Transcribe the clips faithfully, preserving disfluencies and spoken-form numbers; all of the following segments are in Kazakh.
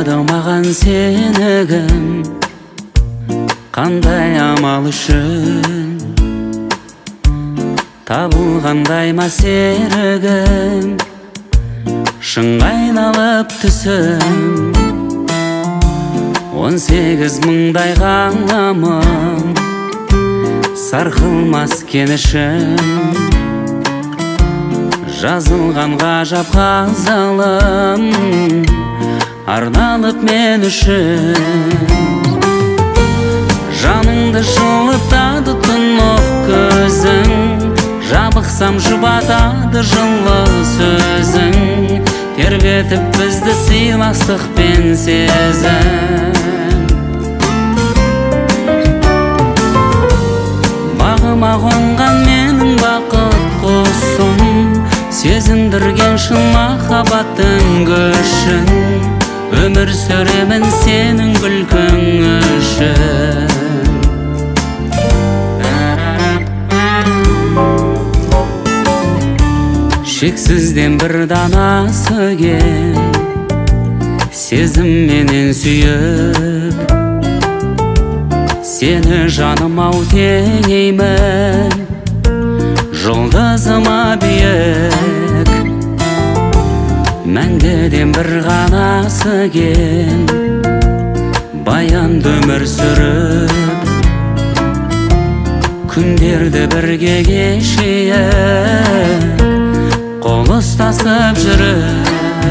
Айтпады маған сені кім, қандай амал үшін табылғандай ма серігім, шыңға айналып түсім. Он сегіз мыңдай ғаламым, сарқылмас кенішім, жазылған ғажап ғазалым, арналып мен үшін. Жаныңды жылытады тұнық көзің, жабықсам жұбатады жылы сөзің, тербетіп бізді сыйластық пен сезім. Бағыма қонған менің бақыт құсым, сезіндірген шын махаббаттың күшін, өмір сүремін сенің күлкің үшін. Шексізден бір дана сөген, сезімменен сүйіп, сені жаным ау теңеймін, жұлдызыма биік. Мәңгіден бір ғана сөген, баянды өмір сүріп, күндерді бірге кешейік, қол ұстасып жүріп.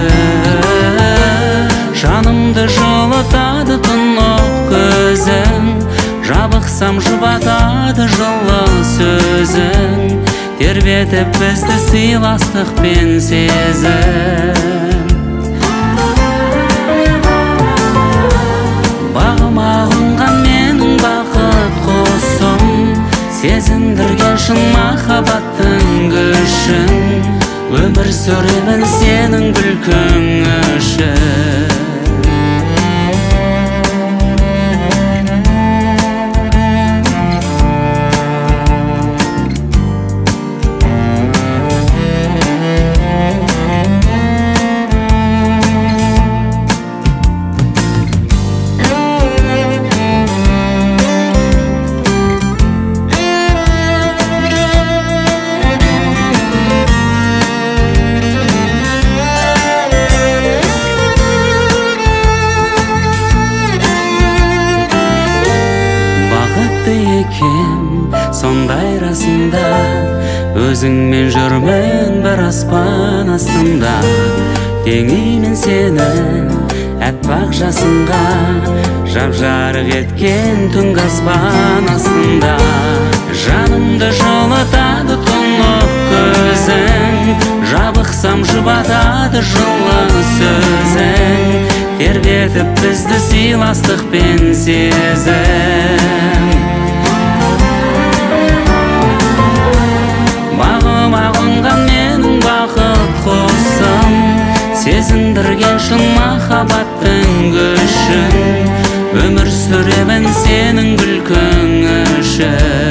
Жанымды жылытады тұнық көзің, жабықсам жұбатады жылы сөзің, тербетіп бізді сыйластық пен сезім. Бағыма қонған менің бақыт құсым, сезіндірген шын махаббаттың күшін, өмір сүремін сенің күлкің үшін. Сондай расында өзіңмен жүрмін бір аспан астында, теңеймін сені әппақ жасынға, жап-жарық еткен түнгі аспан астында. Жанымды жылытады тұнық көзің, жабықсам жұбатады жылы сөзің, тербетіп бізді сыйластық пен сезім. Сезіндірген шын махаббаттың күшін, өмір сүремін сенің күлкің үшін.